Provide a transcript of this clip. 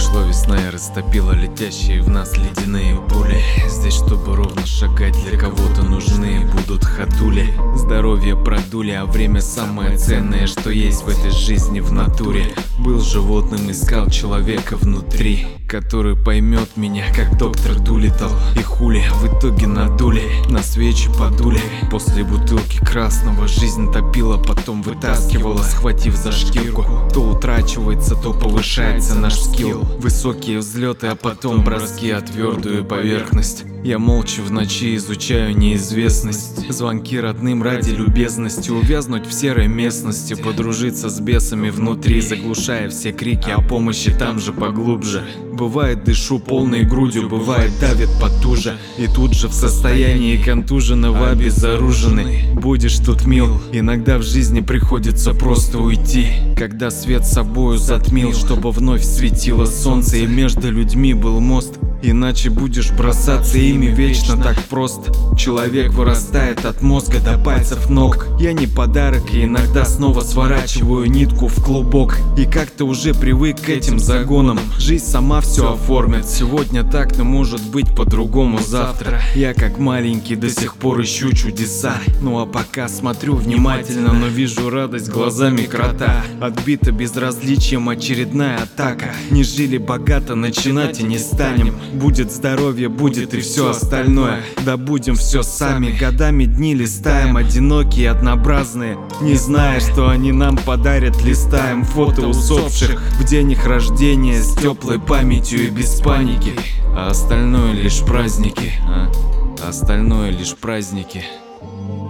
Пришла весна и растопила летящие в нас ледяные пули. Здесь, чтобы ровно шагать, для кого-то нужны будут ходули. Здоровье продули, а время самое ценное, что есть в этой жизни в натуре. Был животным, искал человека внутри, который поймет меня, как доктор Дулиттл. И хули в итоге надули, на свечи подули. После бутылки красного жизнь топила, потом вытаскивала, схватив за шкирку. То утрачивается, то повышается наш скилл. Высокие взлеты, а потом броски о твердую поверхность. Я молча в ночи изучаю неизвестность. Звонки родным ради любезности. Увязнуть в серой местности, подружиться с бесами внутри, заглушая все крики о помощи там же поглубже. Бывает, дышу полной грудью, бывает, давит потуже. И тут же в состоянии контуженного обезоруженный. Будешь тут мил, иногда в жизни приходится просто уйти. Когда свет собою затмил, чтобы вновь светило солнце и между людьми был мост. Иначе будешь бросаться ими вечно так просто. Человек вырастает от мозга до пальцев ног. Я не подарок и иногда снова сворачиваю нитку в клубок. И как-то уже привык к этим загонам. Жизнь сама все оформит. Сегодня так, но может быть по-другому завтра. Я как маленький до сих пор ищу чудеса. Ну а пока смотрю внимательно, но вижу радость глазами крота. Отбита безразличием очередная атака. Не жили богато, начинать и не станем. Будет здоровье, будет и все остальное. Добудем все сами, годами дни листаем, одинокие, однообразные, не зная, что они нам подарят. Листаем фото усопших в день их рождения, с теплой памятью и без паники. А остальное лишь праздники, остальное лишь праздники.